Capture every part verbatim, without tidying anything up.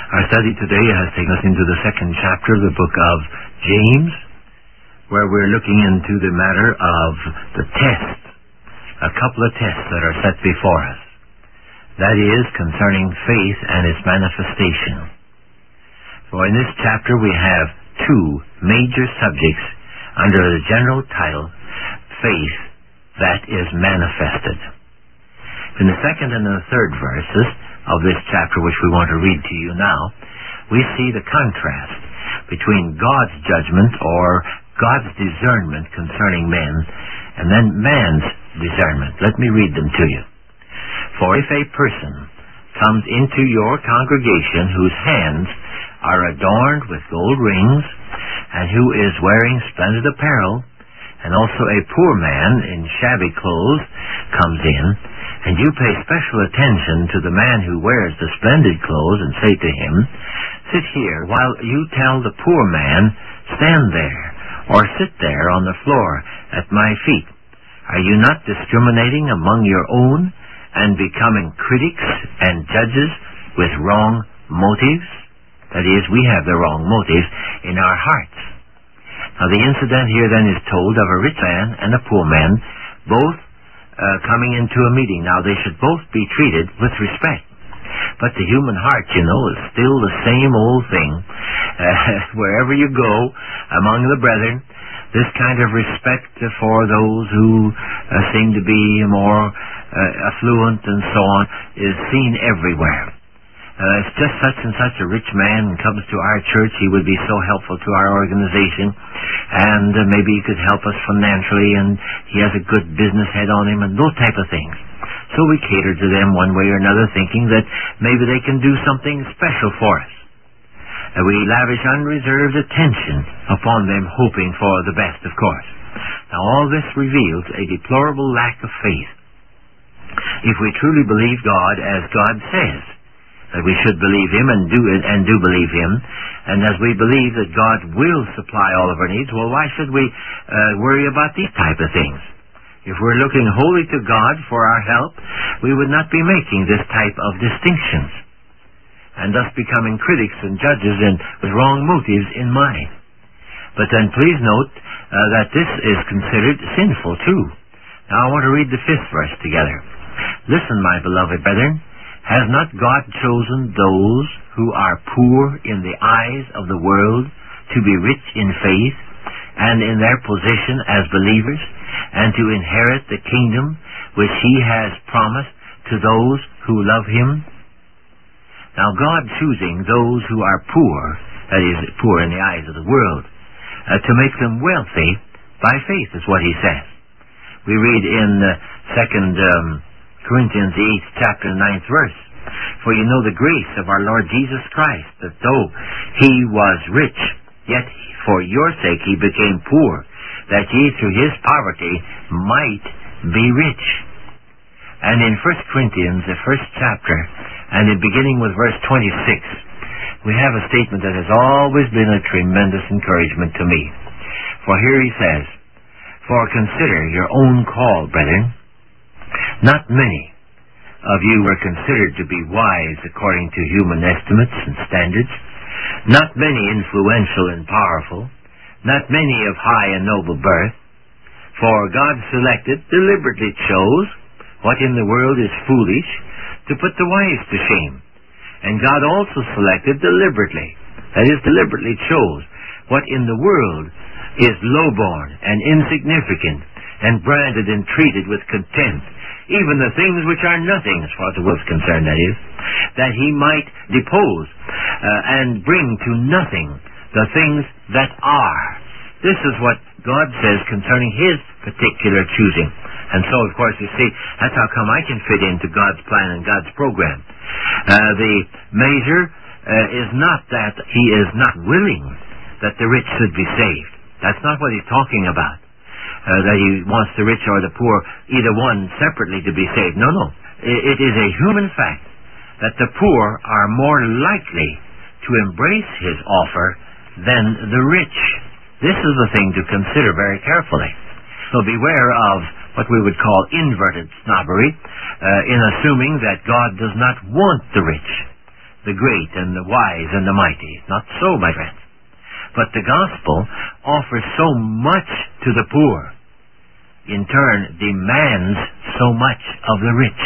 Our study today has taken us into the second chapter of the book of James, where we're looking into the matter of the test, a couple of tests that are set before us. That is, concerning faith and its manifestation. For in this chapter we have two major subjects under the general title, Faith that is Manifested. In the second and the third verses of this chapter, which we want to read to you now, we see the contrast between God's judgment or God's discernment concerning men and then man's discernment. Let me read them to you. For if a person comes into your congregation whose hands are adorned with gold rings, and who is wearing splendid apparel, and also a poor man in shabby clothes comes in, and you pay special attention to the man who wears the splendid clothes, and say to him, "Sit here," while you tell the poor man, "Stand there," or "Sit there on the floor at my feet," are you not discriminating among your own, and becoming critics and judges with wrong motives? That is, we have the wrong motives in our hearts. Now the incident here then is told of a rich man and a poor man, both uh, coming into a meeting. Now they should both be treated with respect. But the human heart, you know, is still the same old thing. Uh, wherever you go among the brethren, this kind of respect for those who uh, seem to be more uh, affluent and so on is seen everywhere. Uh, if just such and such a rich man comes to our church, he would be so helpful to our organization, and uh, maybe he could help us financially, and he has a good business head on him, and those type of things. So we cater to them one way or another, thinking that maybe they can do something special for us. Uh, we lavish unreserved attention upon them, hoping for the best, of course. Now all this reveals a deplorable lack of faith. If we truly believe God as God says, that we should believe Him and do it, and do believe Him, and as we believe that God will supply all of our needs, well, why should we uh, worry about these type of things? If we're looking wholly to God for our help, we would not be making this type of distinctions, and thus becoming critics and judges and with wrong motives in mind. But then please note uh, that this is considered sinful too. Now I want to read the fifth verse together. Listen, my beloved brethren, has not God chosen those who are poor in the eyes of the world to be rich in faith and in their position as believers, and to inherit the kingdom which He has promised to those who love Him? Now God choosing those who are poor, that is, poor in the eyes of the world, uh, to make them wealthy by faith is what He says. We read in uh, Second um, Corinthians, the eighth chapter, ninth verse, "For you know the grace of our Lord Jesus Christ, that though He was rich, yet for your sake He became poor, that ye through His poverty might be rich." And in First Corinthians, the first chapter, and in beginning with verse twenty-six, we have a statement that has always been a tremendous encouragement to me. For here he says, "For consider your own call, brethren. Not many of you were considered to be wise according to human estimates and standards, not many influential and powerful, not many of high and noble birth. For God selected, deliberately chose, what in the world is foolish, to put the wise to shame. And God also selected deliberately, that is, deliberately chose, what in the world is lowborn and insignificant, and branded and treated with contempt, even the things which are nothing, as far as the world's concerned, that is, that He might depose uh, and bring to nothing the things that are." This is what God says concerning His particular choosing. And so, of course, you see, that's how come I can fit into God's plan and God's program. Uh, the measure uh, is not that He is not willing that the rich should be saved. That's not what He's talking about. Uh, that He wants the rich or the poor, either one separately, to be saved. No, no. It, it is a human fact that the poor are more likely to embrace His offer than the rich. This is the thing to consider very carefully. So beware of what we would call inverted snobbery, uh, in assuming that God does not want the rich. the great and the wise and the mighty. Not so, my friends. But the gospel offers so much to the poor, in turn demands so much of the rich.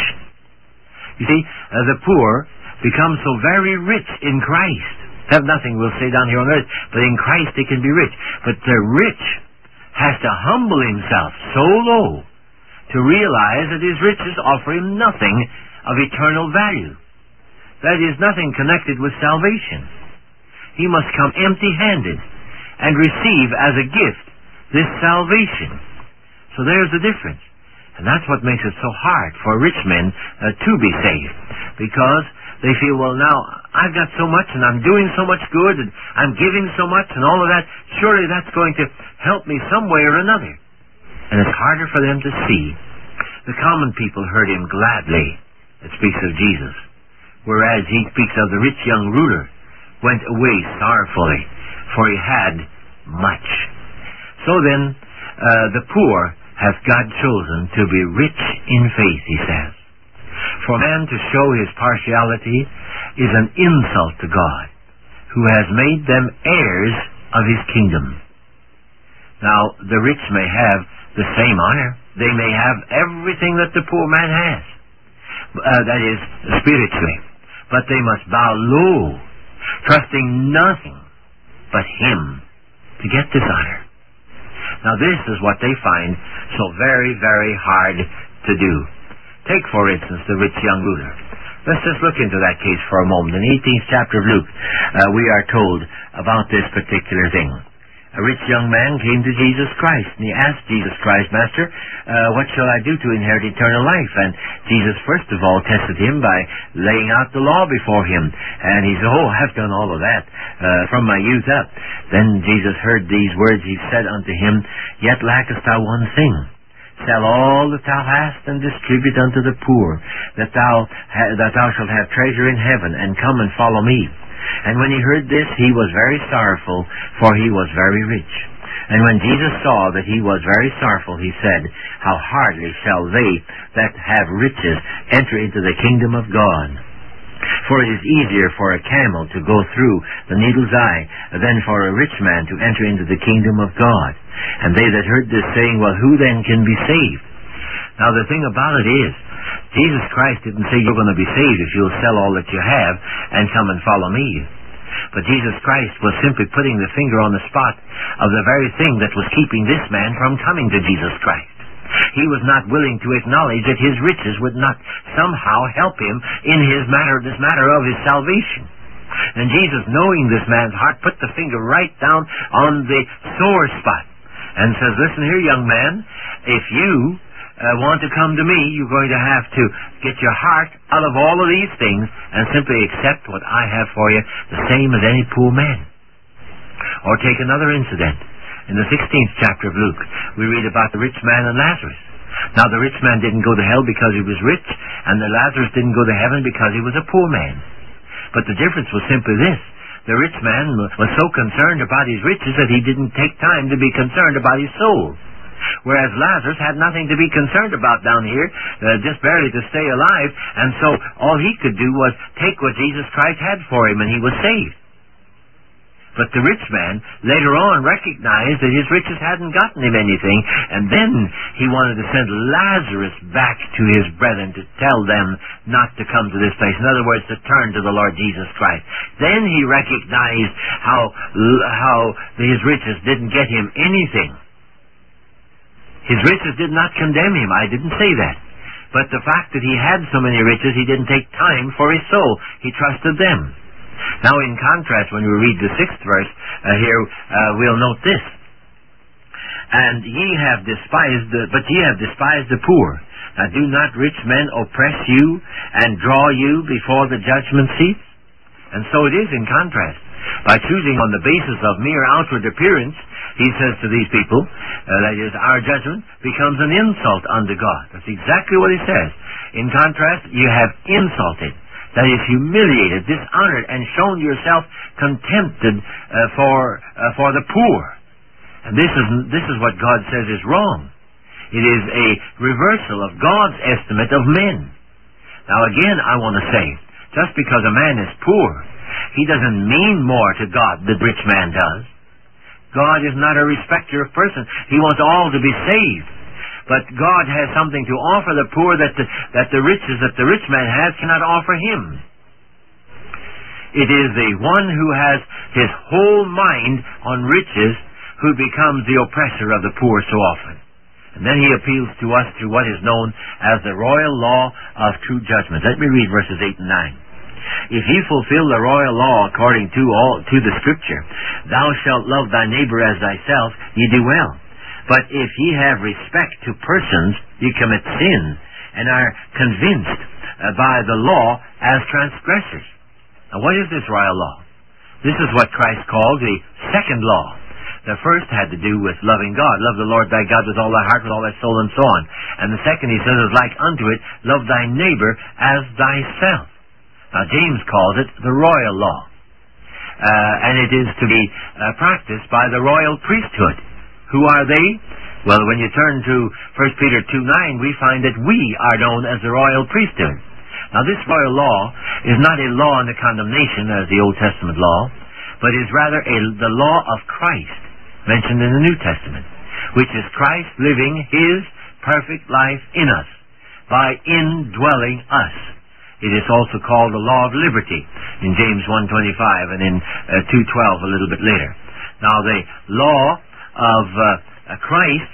You see, uh, the poor become so very rich in Christ. They have nothing, we'll say, down here on earth, but in Christ they can be rich. But the rich has to humble himself so low to realize that his riches offer him nothing of eternal value. That is, nothing connected with salvation. He must come empty-handed and receive as a gift this salvation. So there's the difference. And that's what makes it so hard for rich men uh, to be saved. Because they feel, well, now, I've got so much and I'm doing so much good and I'm giving so much and all of that. Surely that's going to help me some way or another. And it's harder for them to see. The common people heard him gladly. It speaks of Jesus. Whereas he speaks of the rich young ruler, went away sorrowfully, for he had much. So then, uh, the poor hath God chosen to be rich in faith, he says. For man to show his partiality is an insult to God, who has made them heirs of his kingdom. Now, the rich may have the same honor. They may have everything that the poor man has. Uh, that is, spiritually. But they must bow low, trusting nothing but him to get this honor. Now this is what they find so very, very hard to do. Take, for instance, the rich young ruler. Let's just look into that case for a moment. In the eighteenth chapter of Luke, uh, we are told about this particular thing. A rich young man came to Jesus Christ, and he asked Jesus Christ, Master, uh, what shall I do to inherit eternal life? And Jesus, first of all, tested him by laying out the law before him. And he said, oh, I've done all of that uh, from my youth up. Then Jesus heard these words. He said unto him, Yet lackest thou one thing. Sell all that thou hast, and distribute unto the poor, that thou, ha- that thou shalt have treasure in heaven, and come and follow me. And when he heard this, he was very sorrowful, for he was very rich. And when Jesus saw that he was very sorrowful, he said, How hardly shall they that have riches enter into the kingdom of God? For it is easier for a camel to go through the needle's eye than for a rich man to enter into the kingdom of God. And they that heard this saying, Well, who then can be saved? Now the thing about it is, Jesus Christ didn't say you're going to be saved if you'll sell all that you have and come and follow me. But Jesus Christ was simply putting the finger on the spot of the very thing that was keeping this man from coming to Jesus Christ. He was not willing to acknowledge that his riches would not somehow help him in his matter, this matter of his salvation. And Jesus, knowing this man's heart, put the finger right down on the sore spot and says, Listen here, young man, if you Uh, want to come to me, you're going to have to get your heart out of all of these things and simply accept what I have for you, the same as any poor man. Or take another incident. In the sixteenth chapter of Luke, we read about the rich man and Lazarus. Now, the rich man didn't go to hell because he was rich, and the Lazarus didn't go to heaven because he was a poor man. But the difference was simply this. The rich man was so concerned about his riches that he didn't take time to be concerned about his soul. Whereas Lazarus had nothing to be concerned about down here, uh, just barely to stay alive, and so all he could do was take what Jesus Christ had for him, and he was saved. But the rich man later on recognized that his riches hadn't gotten him anything, and then he wanted to send Lazarus back to his brethren to tell them not to come to this place. In other words, to turn to the Lord Jesus Christ. Then he recognized how, how his riches didn't get him anything. His riches did not condemn him. I didn't say that. But the fact that he had so many riches, he didn't take time for his soul. He trusted them. Now, in contrast, when we read the sixth verse uh, here, uh, we'll note this. And ye have despised, the, but ye have despised the poor. Now, do not rich men oppress you and draw you before the judgment seat? And so it is in contrast. By choosing on the basis of mere outward appearance, he says to these people, uh, that is, our judgment becomes an insult unto God. That's exactly what he says. In contrast, you have insulted, that is, humiliated, dishonored, and shown yourself contempted uh, for uh, for the poor. And this is this is what God says is wrong. It is a reversal of God's estimate of men. Now again, I want to say Just because a man is poor, he doesn't mean more to God than the rich man does. God is not a respecter of persons. He wants all to be saved. But God has something to offer the poor that the, that the riches that the rich man has cannot offer him. It is the one who has his whole mind on riches who becomes the oppressor of the poor so often. And then he appeals to us through what is known as the royal law of true judgment. Let me read verses eight and nine. If ye fulfill the royal law according to all to the Scripture, thou shalt love thy neighbor as thyself, ye do well. But if ye have respect to persons, ye commit sin, and are convinced uh, by the law as transgressors. Now what is this royal law? This is what Christ called the second law. The first had to do with loving God. Love the Lord thy God with all thy heart, with all thy soul, and so on. And the second, he says, is like unto it, love thy neighbor as thyself. Now James calls it the royal law. Uh, and it is to be uh, practiced by the royal priesthood. Who are they? Well, when you turn to First Peter two nine, we find that we are known as the royal priesthood. Now this royal law is not a law unto condemnation as the Old Testament law, but is rather a, the law of Christ, mentioned in the New Testament, which is Christ living his perfect life in us by indwelling us. It is also called the law of liberty in James one twenty-five and in uh, two twelve a little bit later. Now the law of uh, Christ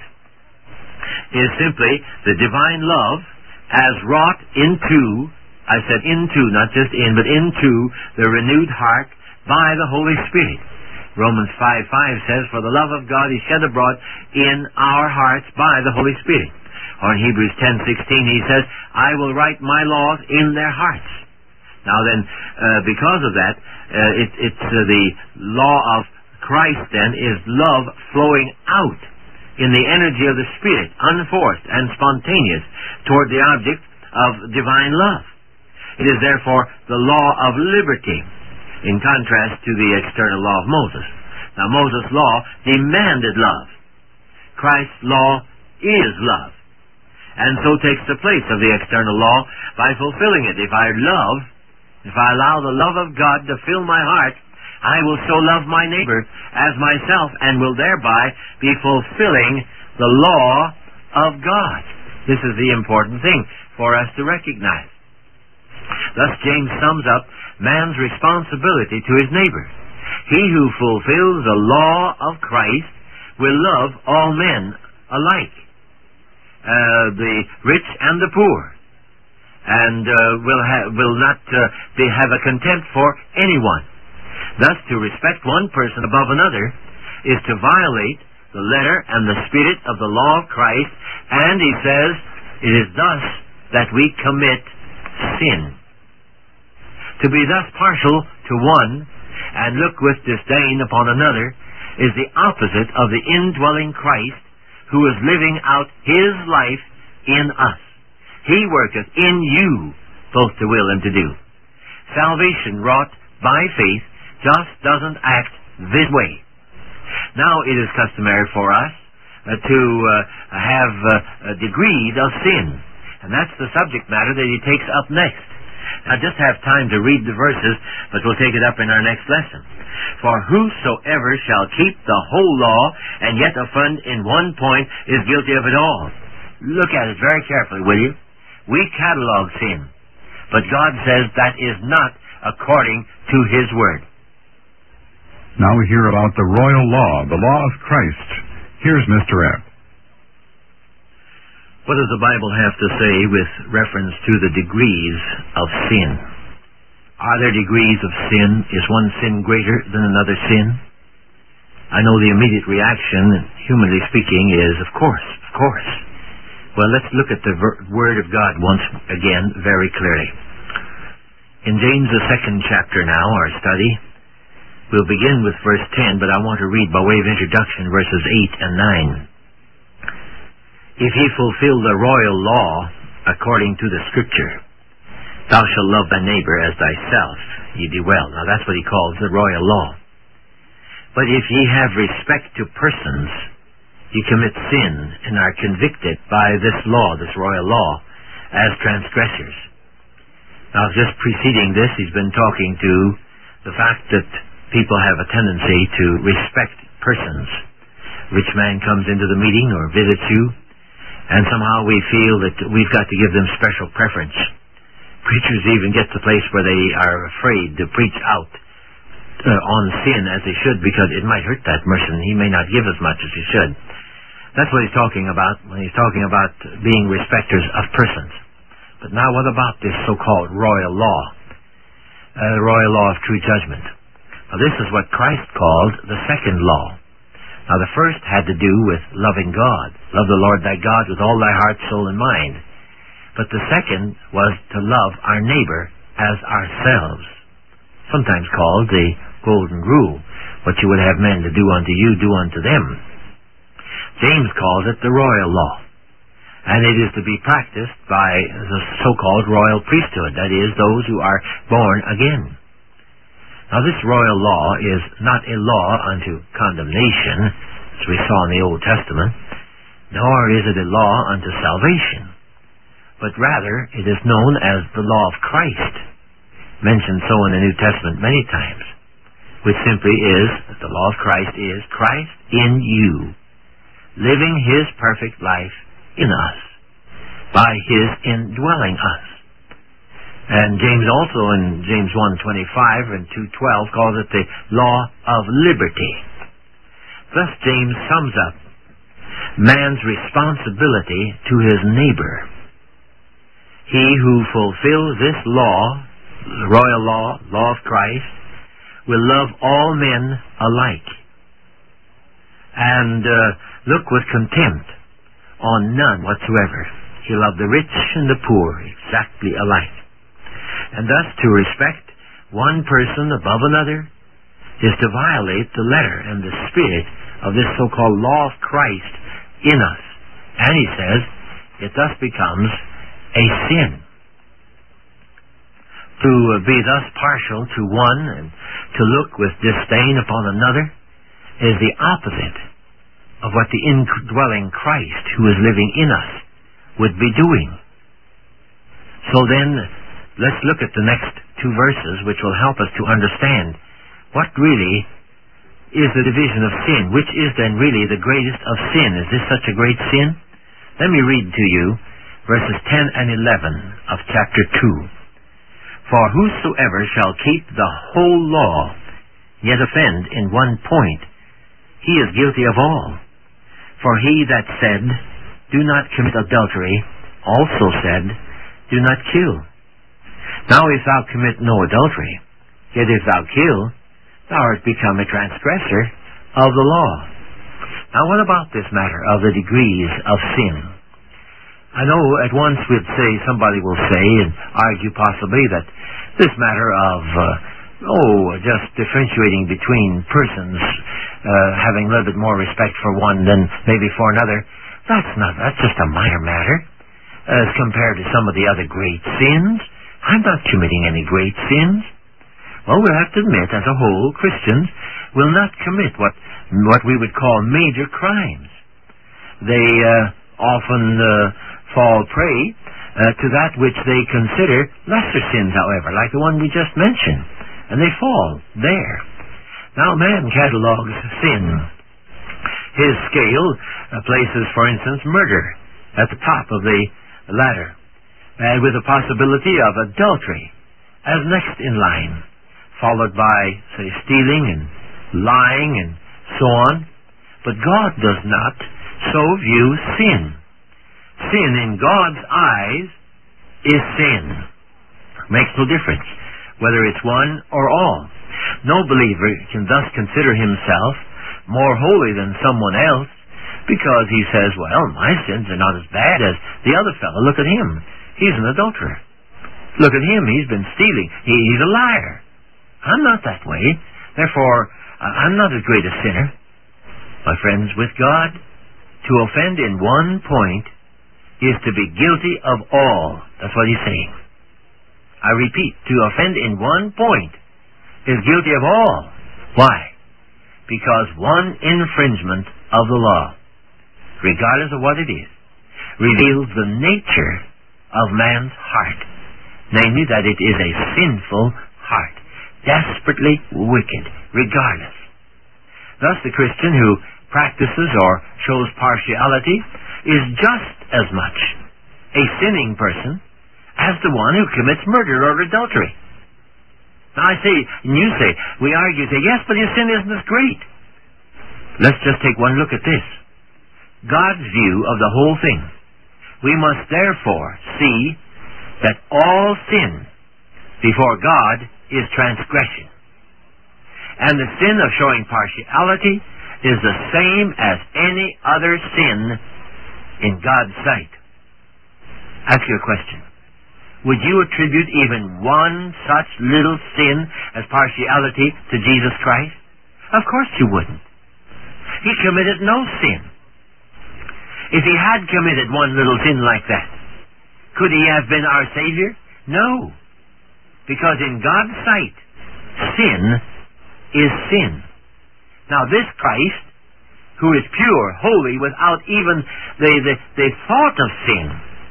is simply the divine love as wrought into, I said into, not just in, but into the renewed heart by the Holy Spirit. Romans five five says, for the love of God is shed abroad in our hearts by the Holy Spirit. Or in Hebrews ten sixteen he says, I will write my laws in their hearts. Now then, uh, because of that, uh, it, it's uh, the law of Christ then is love flowing out in the energy of the Spirit, unforced and spontaneous, toward the object of divine love. It is therefore the law of liberty, in contrast to the external law of Moses. Now, Moses' law demanded love. Christ's law is love, and so takes the place of the external law by fulfilling it. If I love, if I allow the love of God to fill my heart, I will so love my neighbor as myself, and will thereby be fulfilling the law of God. This is the important thing for us to recognize. Thus, James sums up man's responsibility to his neighbor. He who fulfills the law of Christ will love all men alike, uh, the rich and the poor, and uh, will, ha- will not uh, be, have a contempt for anyone. Thus, to respect one person above another is to violate the letter and the spirit of the law of Christ, and he says, it is thus that we commit sin. To be thus partial to one and look with disdain upon another is the opposite of the indwelling Christ, who is living out his life in us. He worketh in you both to will and to do. Salvation wrought by faith just doesn't act this way. Now it is customary for us uh, to uh, have uh, degrees of sin, and that's the subject matter that he takes up next. I just have time to read the verses, but we'll take it up in our next lesson. For whosoever shall keep the whole law and yet offend in one point is guilty of it all. Look at it very carefully, will you? We catalog sin, but God says that is not according to his word. Now we hear about the royal law, the law of Christ. Here's Mister F. What does the Bible have to say with reference to the degrees of sin? Are there degrees of sin? Is one sin greater than another sin? I know the immediate reaction, humanly speaking, is, of course, of course. Well, let's look at the ver- Word of God once again very clearly. In James, the second chapter now, our study, we'll begin with verse ten, but I want to read by way of introduction verses eight and nine. If ye fulfill the royal law according to the Scripture, thou shalt love thy neighbor as thyself, ye do well. Now that's what he calls the royal law. But if ye have respect to persons, ye commit sin and are convicted by this law, this royal law, as transgressors. Now, just preceding this, he's been talking to the fact that people have a tendency to respect persons. Rich man comes into the meeting or visits you, and somehow we feel that we've got to give them special preference. Preachers even get to the place where they are afraid to preach out uh, on sin as they should, because it might hurt that person. He may not give as much as he should. That's what he's talking about when he's talking about being respecters of persons. But now what about this so-called royal law? Uh, the royal law of true judgment. Now this is what Christ called the second law. Now the first had to do with loving God. Love the Lord thy God with all thy heart, soul, and mind. But the second was to love our neighbor as ourselves. Sometimes called the golden rule. What you would have men to do unto you, do unto them. James calls it the royal law. And it is to be practiced by the so-called royal priesthood. That is, those who are born again. Now this royal law is not a law unto condemnation, as we saw in the Old Testament, nor is it a law unto salvation, but rather it is known as the law of Christ, mentioned so in the New Testament many times, which simply is that the law of Christ is Christ in you, living His perfect life in us, by His indwelling us. And James also in James one twenty-five and two twelve calls it the law of liberty. Thus James sums up man's responsibility to his neighbor. He who fulfills this law, the royal law, law of Christ, will love all men alike and uh, look with contempt on none whatsoever. He loved the rich and the poor exactly alike. And thus to respect one person above another is to violate the letter and the spirit of this so-called law of Christ in us. And he says, it thus becomes a sin. To be thus partial to one and to look with disdain upon another is the opposite of what the indwelling Christ who is living in us would be doing. So then, let's look at the next two verses, which will help us to understand what really is the division of sin. Which is then really the greatest of sin? Is this such a great sin? Let me read to you verses ten and eleven of chapter two. For whosoever shall keep the whole law, yet offend in one point, he is guilty of all. For he that said, do not commit adultery, also said, do not kill. Now if thou commit no adultery, yet if thou kill, thou art become a transgressor of the law. Now what about this matter of the degrees of sin? I know at once we'd say, somebody will say and argue possibly that this matter of, uh, oh, just differentiating between persons, uh, having a little bit more respect for one than maybe for another, that's not, that's just a minor matter as compared to some of the other great sins. I'm not committing any great sins. Well, we'll have to admit, as a whole, Christians will not commit what what we would call major crimes. They uh, often uh, fall prey uh, to that which they consider lesser sins, however, like the one we just mentioned, and they fall there. Now, man catalogs sin. His scale uh, places, for instance, murder at the top of the ladder, and with the possibility of adultery as next in line, followed by, say, stealing and lying and so on. But God does not so view sin. Sin in God's eyes is sin. Makes no difference whether it's one or all. No believer can thus consider himself more holy than someone else because he says, well, my sins are not as bad as the other fellow. Look at him. He's an adulterer. Look at him. He's been stealing. He, he's a liar. I'm not that way. Therefore, uh, I'm not as great a sinner. My friends, with God, to offend in one point is to be guilty of all. That's what he's saying. I repeat, to offend in one point is guilty of all. Why? Because one infringement of the law, regardless of what it is, reveals the nature of man's heart. namely that it is a sinful heart, desperately wicked, regardless. Thus the Christian who practices or shows partiality is just as much a sinning person as the one who commits murder or adultery. Now I say, and you say, we argue, say, yes, but his sin isn't as great. Let's just take one look at this. God's view of the whole thing. We must therefore see that all sin before God is transgression. And the sin of showing partiality is the same as any other sin in God's sight. Ask you a question. Would you attribute even one such little sin as partiality to Jesus Christ? Of course you wouldn't. He committed no sin. If he had committed one little sin like that, could he have been our Savior? No. Because in God's sight, sin is sin. Now this Christ, who is pure, holy, without even the, the, the thought of sin,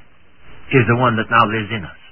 is the one that now lives in us.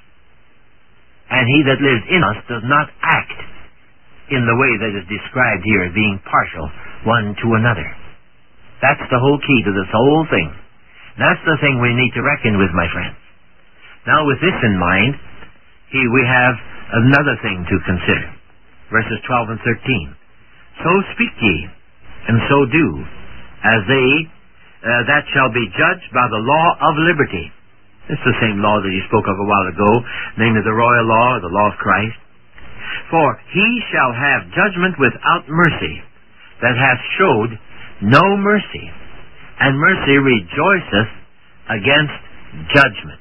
And he that lives in us does not act in the way that is described here as being partial one to another. That's the whole key to this whole thing. That's the thing we need to reckon with, my friends. Now with this in mind, he, we have another thing to consider. Verses twelve and thirteen. So speak ye, and so do, as they uh, that shall be judged by the law of liberty. It's the same law that he spoke of a while ago, namely the royal law, or the law of Christ. For he shall have judgment without mercy, that hath showed no mercy, and mercy rejoiceth against judgment.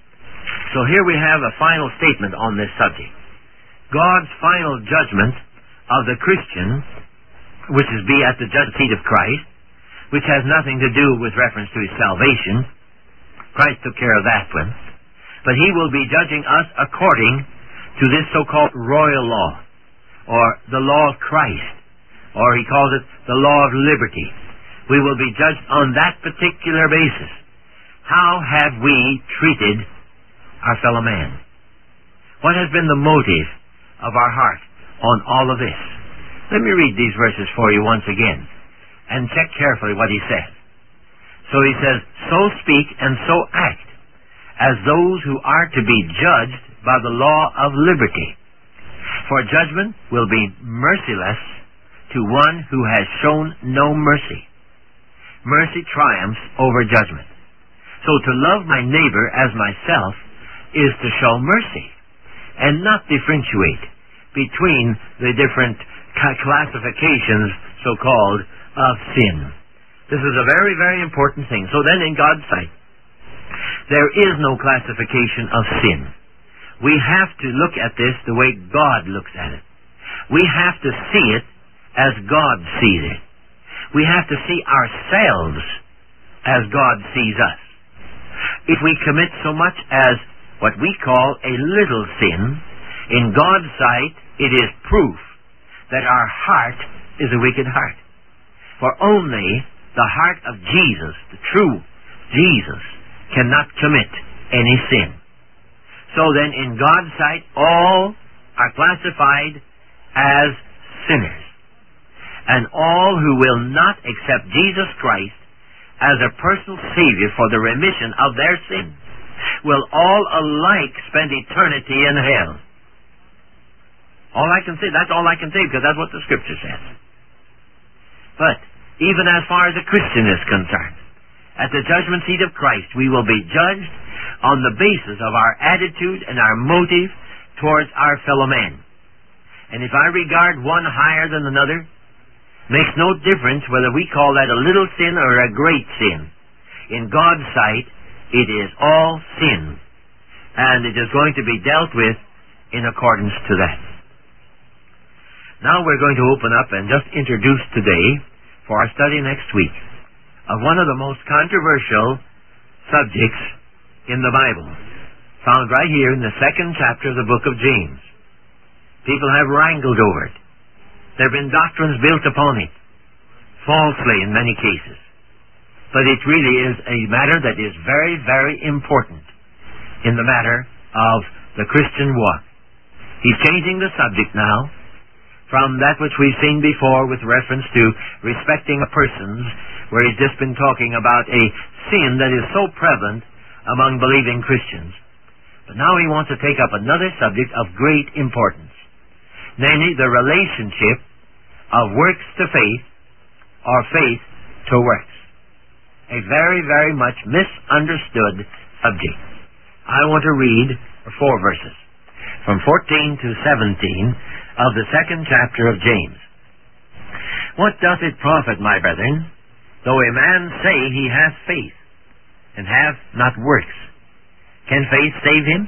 So here we have a final statement on this subject. God's final judgment of the Christian, which is be at the judgment seat of Christ, which has nothing to do with reference to his salvation. Christ took care of that one. But he will be judging us according to this so-called royal law, or the law of Christ, or he calls it the law of liberty. We will be judged on that particular basis. How have we treated our fellow man? What has been the motive of our heart on all of this? Let me read these verses for you once again, and check carefully what he says. So he says, so speak and so act as those who are to be judged by the law of liberty. For judgment will be merciless to one who has shown no mercy. Mercy triumphs over judgment. So to love my neighbor as myself is to show mercy, and not differentiate between the different classifications, so-called, of sin. This is a very, very important thing. So then in God's sight, there is no classification of sin. We have to look at this the way God looks at it. We have to see it as God sees it. We have to see ourselves as God sees us. If we commit so much as what we call a little sin, in God's sight it is proof that our heart is a wicked heart. For only the heart of Jesus, the true Jesus, cannot commit any sin. So then in God's sight all are classified as sinners. And all who will not accept Jesus Christ as a personal Savior for the remission of their sin will all alike spend eternity in hell. All I can say, that's all I can say, because that's what the Scripture says. But even as far as a Christian is concerned, at the judgment seat of Christ, we will be judged on the basis of our attitude and our motive towards our fellow man. And if I regard one higher than another, makes no difference whether we call that a little sin or a great sin. In God's sight, it is all sin, and it is going to be dealt with in accordance to that. Now we're going to open up and just introduce today, for our study next week, of one of the most controversial subjects in the Bible, found right here in the second chapter of the book of James. People have wrangled over it. There have been doctrines built upon it, falsely in many cases. But it really is a matter that is very, very important in the matter of the Christian walk. He's changing the subject now from that which we've seen before with reference to respecting a persons, where he's just been talking about a sin that is so prevalent among believing Christians. But now he wants to take up another subject of great importance, namely the relationship of works to faith or faith to works. A very, very much misunderstood subject. I want to read four verses from fourteen to seventeen of the second chapter of James. What doth it profit, my brethren, though a man say he hath faith, and have not works? Can faith save him?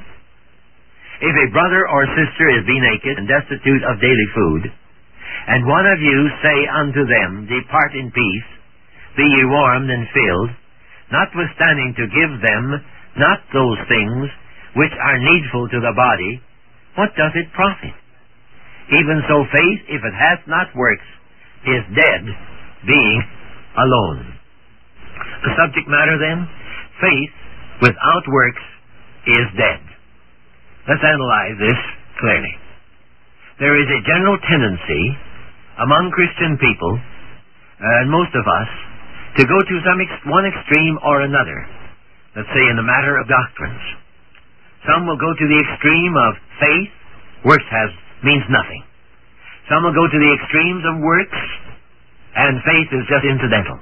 If a brother or sister is be naked and destitute of daily food, and one of you say unto them, Depart in peace, be ye warmed and filled, notwithstanding to give them not those things which are needful to the body, what doth it profit? Even so faith, if it hath not works, is dead, being alone. The subject matter then, faith without works is dead. Let's analyze this clearly. There is a general tendency among Christian people, uh, and most of us, to go to some ex- one extreme or another. Let's say in the matter of doctrines. Some will go to the extreme of faith, works has means nothing. Some will go to the extremes of works, and faith is just incidental.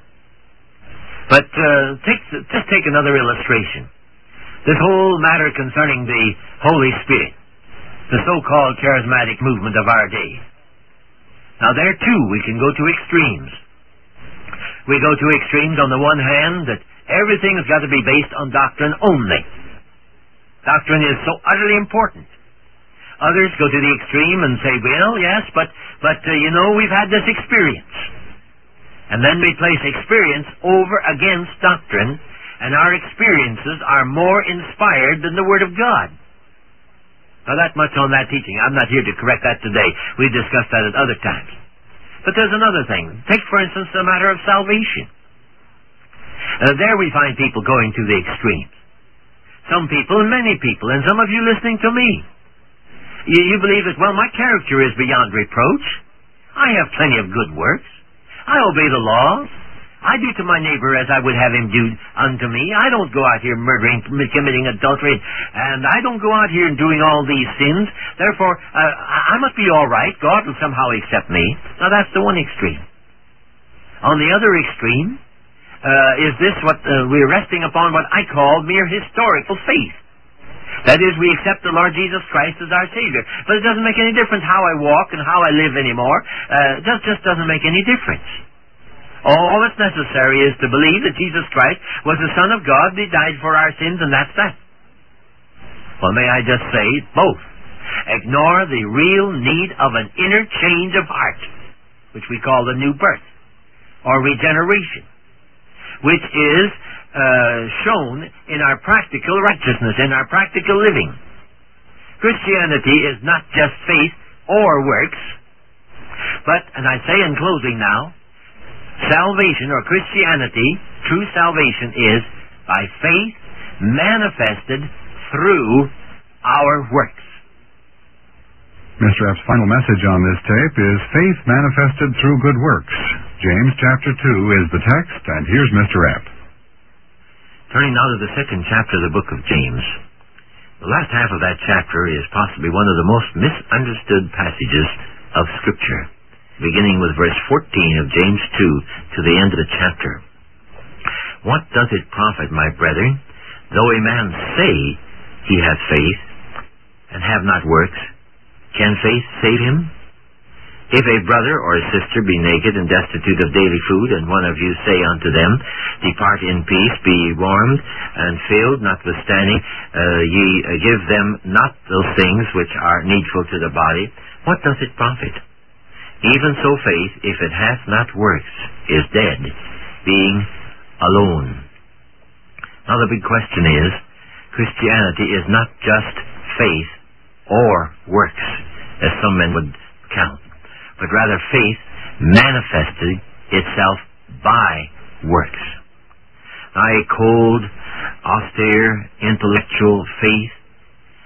But uh, take, just take another illustration. This whole matter concerning the Holy Spirit, the so-called charismatic movement of our day. Now there too we can go to extremes. We go to extremes on the one hand that everything has got to be based on doctrine only. Doctrine is so utterly important. Others go to the extreme and say, well, yes, but, but uh, you know, we've had this experience. And then we place experience over against doctrine, and our experiences are more inspired than the Word of God. Now that much on that teaching. I'm not here to correct that today. We've discussed that at other times. But there's another thing. Take, for instance, the matter of salvation. Uh, there we find people going to the extremes. Some people, and many people, and some of you listening to me, you, you believe that, well, my character is beyond reproach. I have plenty of good works. I obey the laws. I do to my neighbor as I would have him do unto me. I don't go out here murdering, committing adultery, and I don't go out here doing all these sins. Therefore, uh, I must be all right. God will somehow accept me. Now, that's the one extreme. On the other extreme, uh, is this what uh, we're resting upon what I call mere historical faith. That is, we accept the Lord Jesus Christ as our Savior. But it doesn't make any difference how I walk and how I live anymore. Uh, it just, just doesn't make any difference. All that's necessary is to believe that Jesus Christ was the Son of God, He died for our sins, and that's that. Well, may I just say both. Ignore the real need of an inner change of heart, which we call the new birth, or regeneration, which is uh, shown in our practical righteousness, in our practical living. Christianity is not just faith or works, but, and I say in closing now, salvation or Christianity, true salvation is by faith manifested through our works. Mister Epps' final message on this tape is faith manifested through good works. James chapter two is the text, and here's Mister Epp. Turning now to the second chapter of the book of James. The last half of that chapter is possibly one of the most misunderstood passages of Scripture, beginning with verse fourteen of James two to the end of the chapter. What doth it profit, my brethren, though a man say he hath faith, and have not works? Can faith save him? If a brother or a sister be naked and destitute of daily food, and one of you say unto them, Depart in peace, be ye warmed and filled, notwithstanding uh, ye uh, give them not those things which are needful to the body, what doth it profit? Even so faith, if it hath not works, is dead, being alone. Now the big question is, Christianity is not just faith or works, as some men would count, but rather faith manifested itself by works. Now a cold, austere, intellectual faith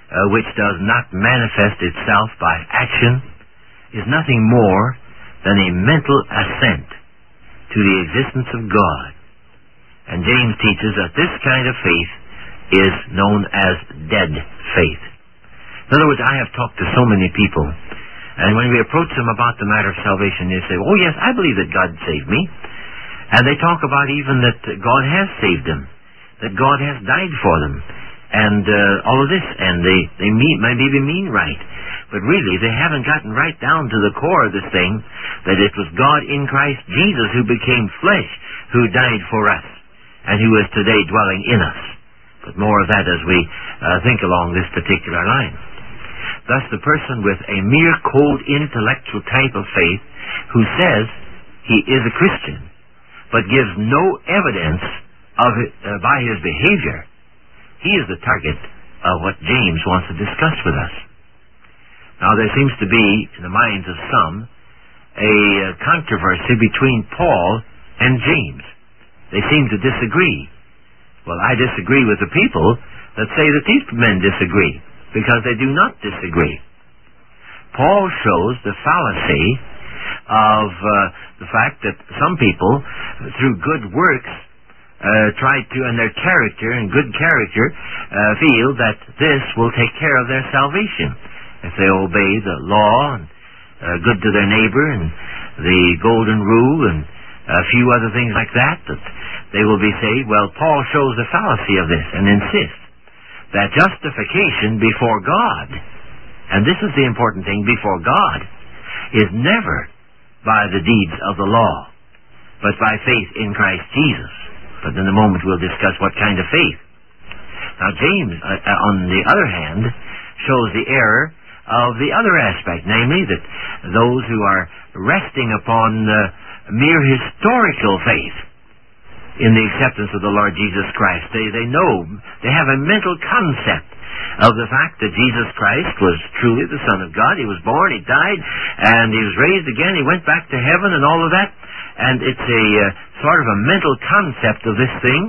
uh, which does not manifest itself by action, is nothing more than a mental assent to the existence of God. And James teaches that this kind of faith is known as dead faith. In other words, I have talked to so many people, and when we approach them about the matter of salvation, they say, oh yes, I believe that God saved me. And they talk about even that God has saved them, that God has died for them, and uh, all of this, and they, they mean, maybe they mean right. But really, they haven't gotten right down to the core of this thing, that it was God in Christ Jesus who became flesh, who died for us, and who is today dwelling in us. But more of that as we uh, think along this particular line. Thus, the person with a mere cold intellectual type of faith who says he is a Christian, but gives no evidence of it, uh, by his behavior, he is the target of what James wants to discuss with us. Now, there seems to be, in the minds of some, a uh, controversy between Paul and James. They seem to disagree. Well, I disagree with the people that say that these men disagree, because they do not disagree. Paul shows the fallacy of uh, the fact that some people, through good works, uh, try to, and their character and good character, uh, feel that this will take care of their salvation. If they obey the law and uh, good to their neighbor and the golden rule and a few other things like that, that they will be saved. Well, Paul shows the fallacy of this and insists that justification before God, and this is the important thing, before God, is never by the deeds of the law, but by faith in Christ Jesus. But in a moment we'll discuss what kind of faith. Now James, uh, on the other hand, shows the error of the other aspect, namely that those who are resting upon uh, mere historical faith in the acceptance of the Lord Jesus Christ, they, they know, they have a mental concept of the fact that Jesus Christ was truly the Son of God. He was born, He died, and He was raised again. He went back to heaven and all of that. And it's a uh, sort of a mental concept of this thing.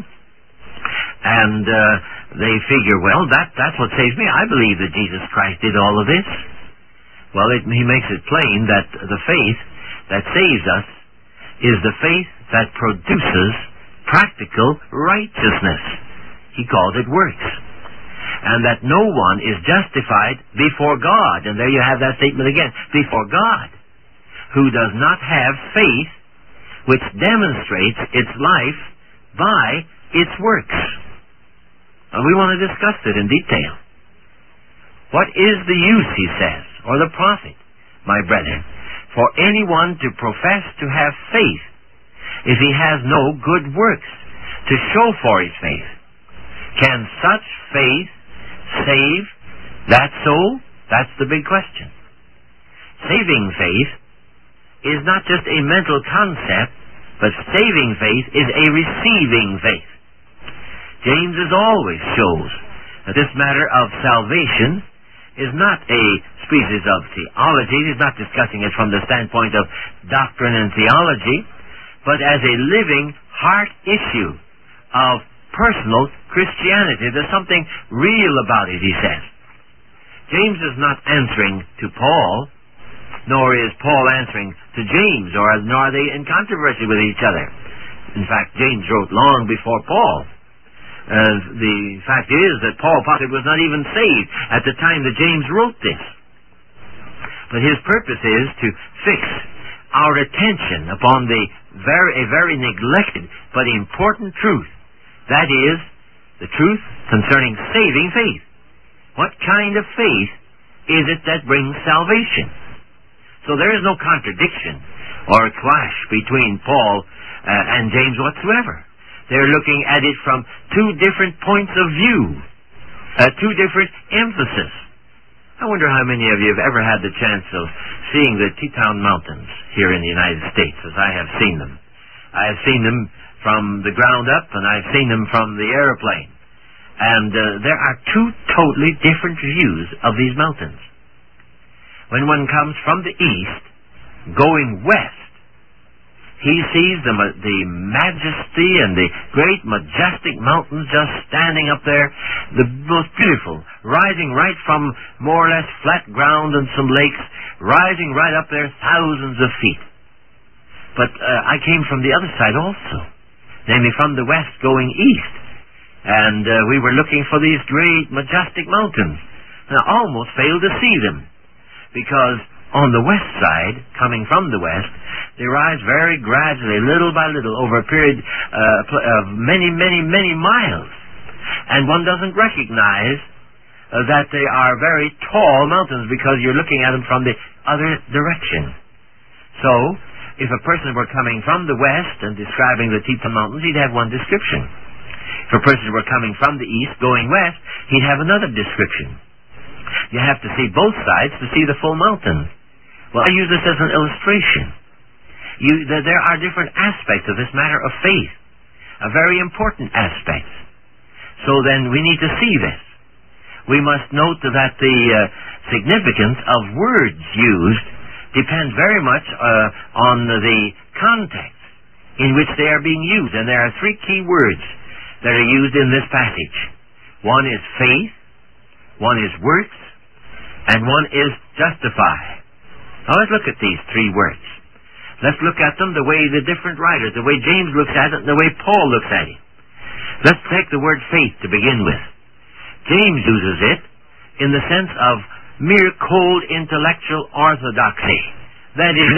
And uh, they figure, well, that, that's what saves me. I believe that Jesus Christ did all of this. Well, it, he makes it plain that the faith that saves us is the faith that produces practical righteousness. He calls it works. And that no one is justified before God. And there you have that statement again. Before God. Who does not have faith which demonstrates its life by its works. And we want to discuss it in detail. What is the use, he says, or the profit, my brethren, for anyone to profess to have faith if he has no good works to show for his faith? Can such faith save that soul? That's the big question. Saving faith is not just a mental concept, but saving faith is a receiving faith. James as always shows that this matter of salvation is not a species of theology. He's not discussing it from the standpoint of doctrine and theology, but as a living heart issue of personal Christianity. There's something real about it, he says. James is not answering to Paul, nor is Paul answering to James, or nor are they in controversy with each other. In fact, James wrote long before Paul. Uh, the fact is that Paul possibly was not even saved at the time that James wrote this. But his purpose is to fix our attention upon the very, a very neglected but important truth. That is, the truth concerning saving faith. What kind of faith is it that brings salvation? So there is no contradiction or clash between Paul uh, and James whatsoever. They're looking at it from two different points of view, uh, two different emphasis. I wonder how many of you have ever had the chance of seeing the Teton Mountains here in the United States, as I have seen them. I have seen them from the ground up, and I've seen them from the airplane. And uh, there are two totally different views of these mountains. When one comes from the east, going west, he sees the, the majesty and the great majestic mountains just standing up there, the most beautiful, rising right from more or less flat ground and some lakes, rising right up there thousands of feet. But uh, I came from the other side also, namely from the west going east, and uh, we were looking for these great majestic mountains, and I almost failed to see them, because on the west side, coming from the west, they rise very gradually, little by little, over a period uh, of many, many, many miles. And one doesn't recognize uh, that they are very tall mountains because you're looking at them from the other direction. So, if a person were coming from the west and describing the Teton Mountains, he'd have one description. If a person were coming from the east going west, he'd have another description. You have to see both sides to see the full mountain. Well, I use this as an illustration. You, there, there are different aspects of this matter of faith, a very important aspect. So then we need to see this. We must note that the uh, significance of words used depends very much uh, on the context in which they are being used. And there are three key words that are used in this passage. One is faith, one is works, and one is justify. Now let's look at these three words. Let's look at them the way the different writers, the way James looks at it and the way Paul looks at it. Let's take the word faith to begin with. James uses it in the sense of mere cold intellectual orthodoxy. That is,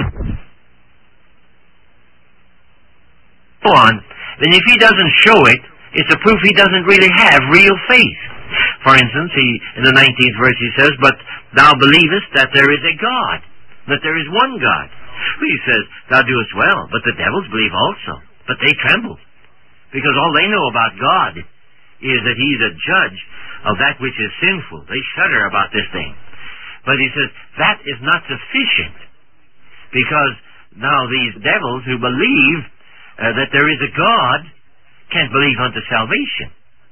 go on, then if he doesn't show it, it's a proof he doesn't really have real faith. For instance, he, in the nineteenth verse he says, "But thou believest that there is a God, that there is one God." Well, he says, "Thou doest well, but the devils believe also, but they tremble, because all they know about God is that He's a judge of that which is sinful. They shudder about this thing." But he says, that is not sufficient, because now these devils who believe uh, that there is a God can't believe unto salvation.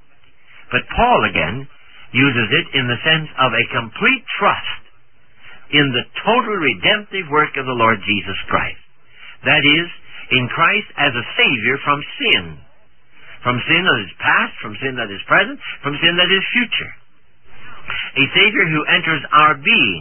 But Paul again uses it in the sense of a complete trust in the total redemptive work of the Lord Jesus Christ. That is, in Christ as a Savior from sin. From sin that is past, from sin that is present, from sin that is future. A Savior who enters our being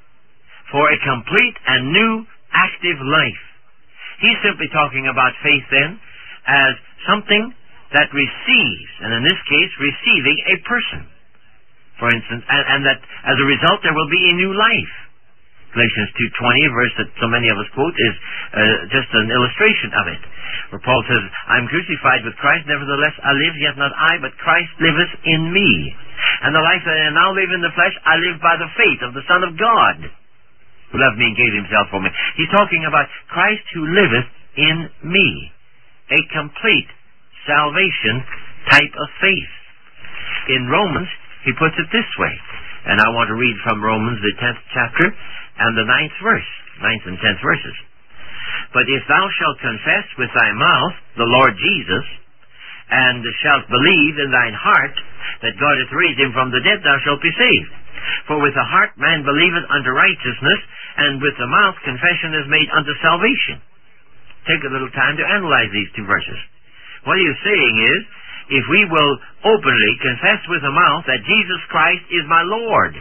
for a complete and new active life. He's simply talking about faith then as something that receives, and in this case, receiving a person, for instance, and, and that as a result there will be a new life. Galatians two twenty, a verse that so many of us quote, is uh, just an illustration of it, where Paul says, "I am crucified with Christ, nevertheless I live, yet not I, but Christ liveth in me. And the life that I now live in the flesh, I live by the faith of the Son of God, who loved me and gave himself for me." He's talking about Christ who liveth in me, a complete salvation type of faith. In Romans, he puts it this way, and I want to read from Romans, the tenth chapter, and the ninth verse, ninth and tenth verses. "But if thou shalt confess with thy mouth the Lord Jesus, and shalt believe in thine heart that God hath raised him from the dead, thou shalt be saved. For with the heart man believeth unto righteousness, and with the mouth confession is made unto salvation." Take a little time to analyze these two verses. What he is saying is, if we will openly confess with the mouth that Jesus Christ is my Lord,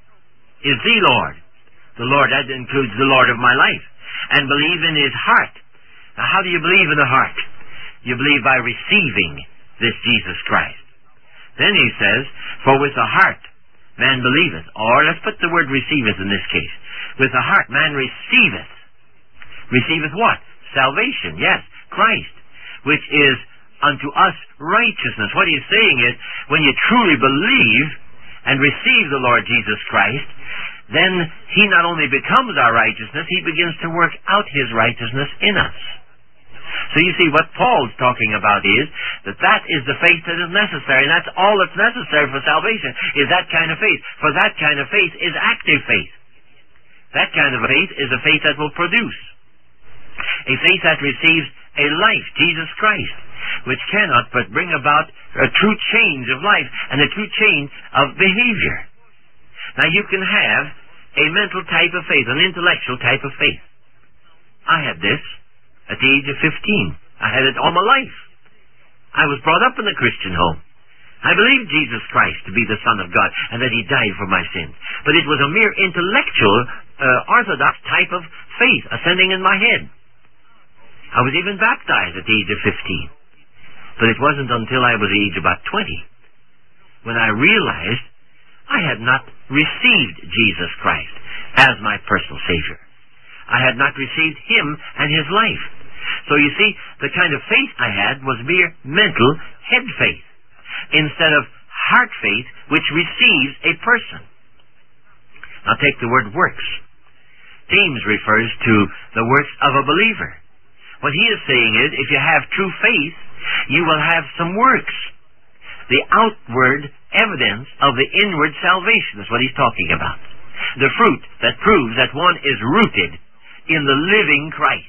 is the Lord, the Lord, that includes the Lord of my life, and believe in his heart. Now, how do you believe in the heart? You believe by receiving this Jesus Christ. Then he says, "For with the heart man believeth," or let's put the word receiveth in this case. With the heart man receiveth. Receiveth what? Salvation, yes, Christ, which is unto us righteousness. What he's saying is, when you truly believe and receive the Lord Jesus Christ, then he not only becomes our righteousness, he begins to work out his righteousness in us. So you see, what Paul's talking about is that that is the faith that is necessary, and that's all that's necessary for salvation, is that kind of faith. For that kind of faith is active faith. That kind of faith is a faith that will produce. A faith that receives a life, Jesus Christ, which cannot but bring about a true change of life and a true change of behavior. Now you can have a mental type of faith, an intellectual type of faith. I have this, at the age of fifteen. I had it all my life. I was brought up in a Christian home. I believed Jesus Christ to be the Son of God and that He died for my sins. But it was a mere intellectual, uh, orthodox type of faith ascending in my head. I was even baptized at the age of fifteen. But it wasn't until I was the age of about twenty when I realized I had not received Jesus Christ as my personal Savior. I had not received Him and His life. So you see, the kind of faith I had was mere mental head faith, instead of heart faith, which receives a person. Now take the word works. James refers to the works of a believer. What he is saying is, if you have true faith, you will have some works. The outward evidence of the inward salvation is what he's talking about. The fruit that proves that one is rooted in the living Christ.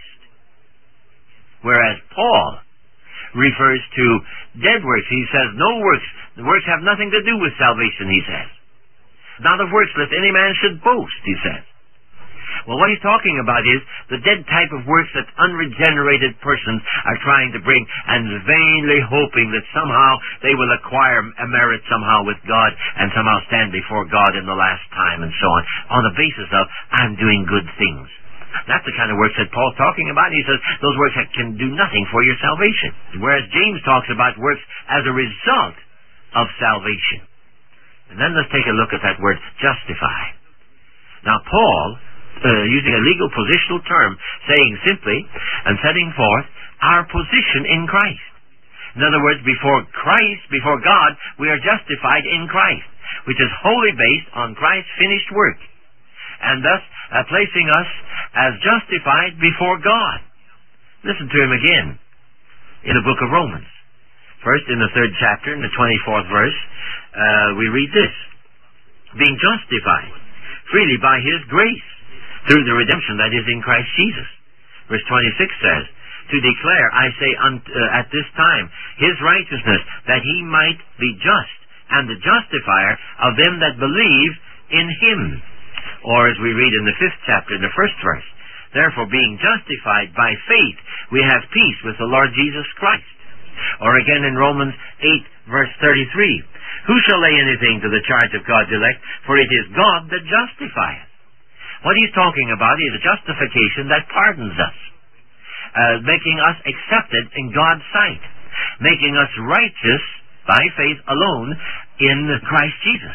Whereas Paul refers to dead works. He says, no works. The works have nothing to do with salvation, he says. Not of works, lest any man should boast, he says. Well, what he's talking about is the dead type of works that unregenerated persons are trying to bring and vainly hoping that somehow they will acquire a merit somehow with God and somehow stand before God in the last time and so on, on the basis of, I'm doing good things. That's the kind of works that Paul's talking about. He says those works can do nothing for your salvation. Whereas James talks about works as a result of salvation. And then let's take a look at that word justify. Now Paul, uh, using a legal positional term, saying simply and setting forth our position in Christ. In other words, before Christ, before God, we are justified in Christ, which is wholly based on Christ's finished work, and thus uh, placing us as justified before God. Listen to him again in the book of Romans. First, in the third chapter, in the twenty-fourth verse, uh, we read this: being justified freely by His grace through the redemption that is in Christ Jesus. Verse twenty-six says, to declare, I say, un- uh, at this time, His righteousness, that He might be just and the justifier of them that believe in Him. Or as we read in the fifth chapter, in the first verse, therefore being justified by faith, we have peace with the Lord Jesus Christ. Or again in Romans eight, verse thirty-three, who shall lay anything to the charge of God's elect? For it is God that justifieth. What he's talking about is a justification that pardons us, uh, making us accepted in God's sight, making us righteous by faith alone in Christ Jesus.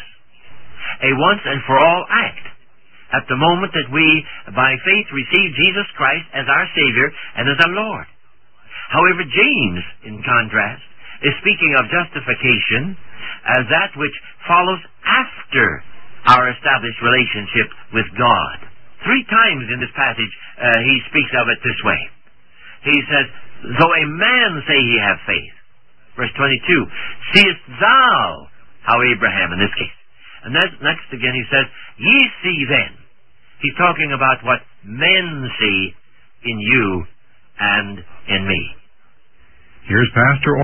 A once and for all act. At the moment that we, by faith, receive Jesus Christ as our Savior and as our Lord. However, James, in contrast, is speaking of justification as that which follows after our established relationship with God. Three times in this passage, uh, he speaks of it this way. He says, though a man say he have faith. Verse twenty-two, seest thou how Abraham, in this case. And then next again he says, ye see then. He's talking about what men see in you and in me. Here's Pastor